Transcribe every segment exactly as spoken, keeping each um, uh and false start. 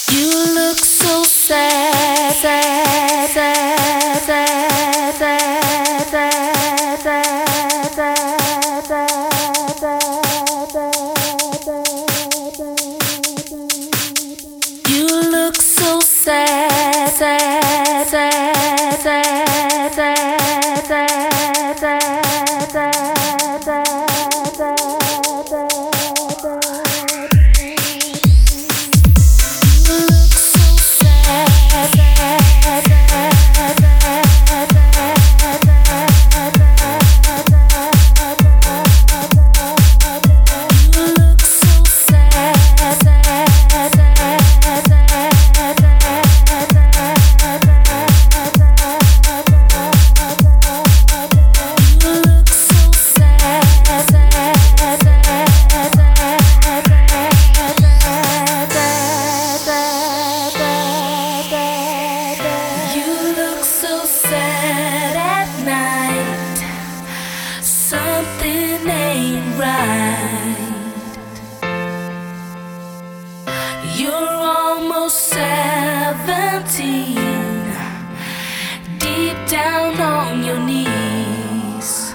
You look so sad, sad, sad, sad, sad, sad, sad, sad, You look so sad, sad, sad, sad, sad, sad, sad, Something ain't right. You're almost seventeen, deep down on your knees.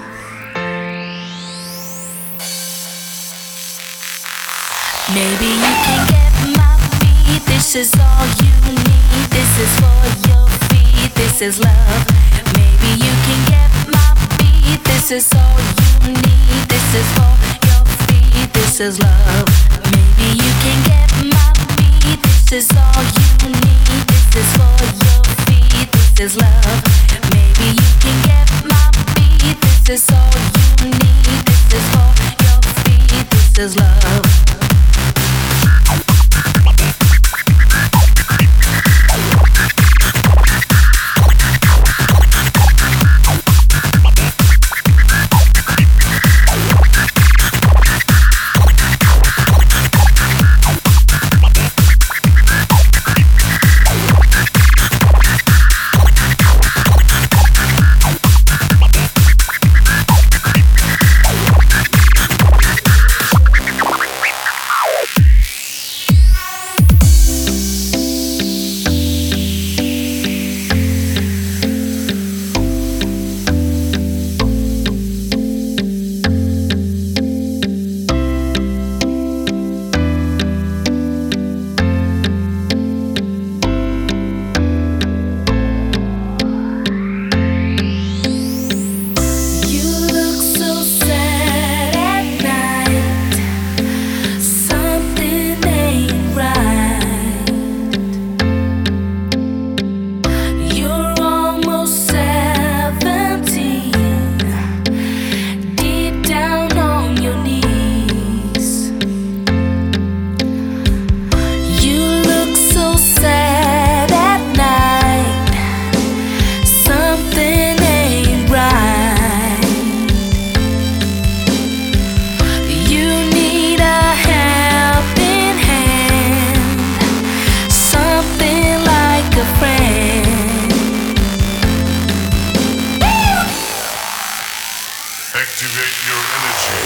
Maybe you can get my beat. This is all you need. This is for your feet. This is love. Maybe you can get my beat. This is all you need. This is for your feet. This is love. Maybe you can get my beat. This is all you need. This is for your feet. This is love. Maybe you can get my beat. This is all you need. This is for your feet. This is love. Activate your energy.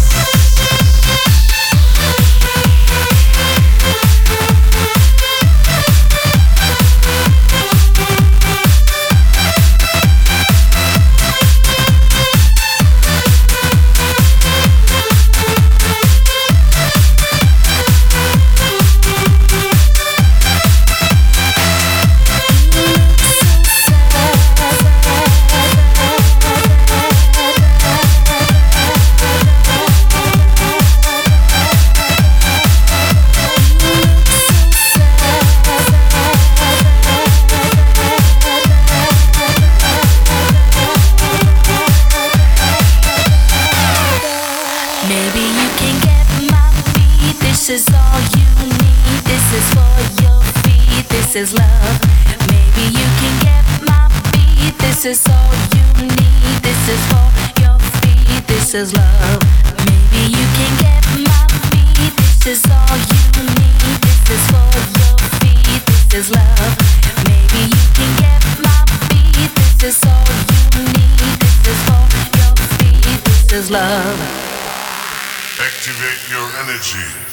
Maybe you can get my beat. This is all you need. This is for your feet. This is love. Maybe you can get my beat. This is all you need. This is for your feet. This is love. Maybe you can get my beat. This is all you need. This is for your feet. This is love. Maybe you can get my beat. This is all you need. This is for your feet. This is love. Activate your energy.